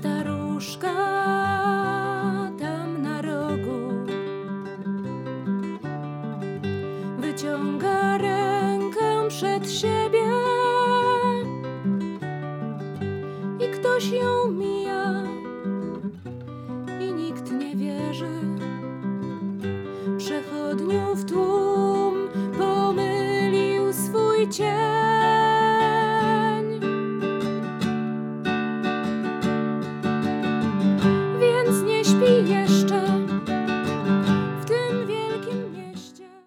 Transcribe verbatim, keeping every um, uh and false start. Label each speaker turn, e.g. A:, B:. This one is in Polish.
A: staruszka tam na rogu wyciąga rękę przed siebie i ktoś ją mija i nikt nie wierzy. Przechodniów tłum pomylił swój cień.